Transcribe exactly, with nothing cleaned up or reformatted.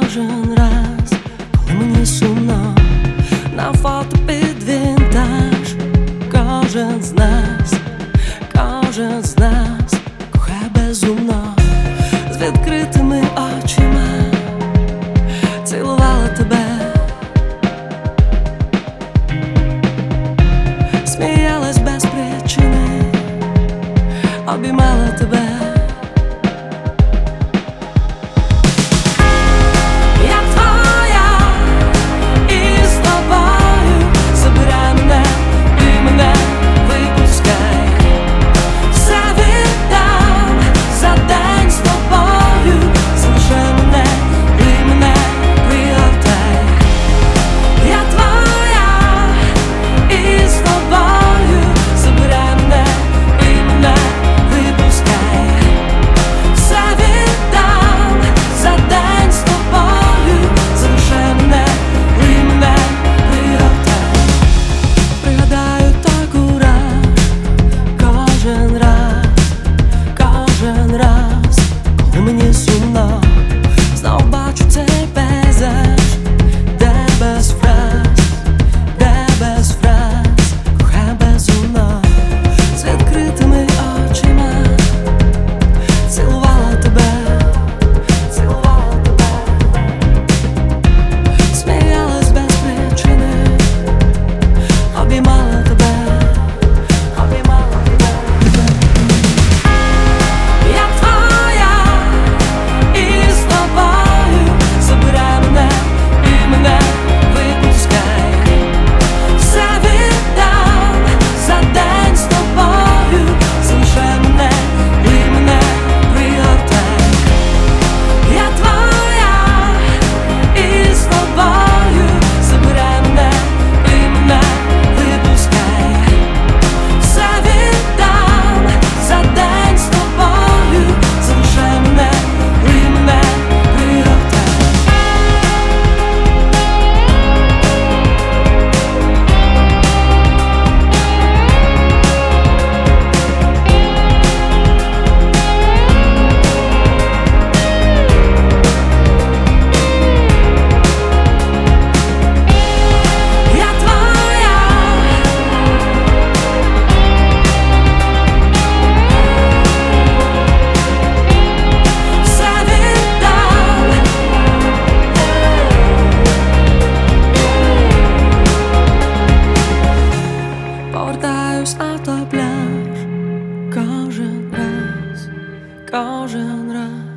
Кожен раз, коли мені сумно, на фото під вінтаж. Кожен з нас, кожен з нас кохає безумно, з відкритими очима цілувала тебе, сміялась без причини, обіймала тебе. Мені сумно, знов бачу цей пейзаж, де без фраз, де без фраз кохає безумно, з відкритими очима цілувала тебе, цілувала тебе, сміялась без причини, обіймала тебе, обіймала тебе. Повертаюсь на той пляж кожен раз, кожен раз.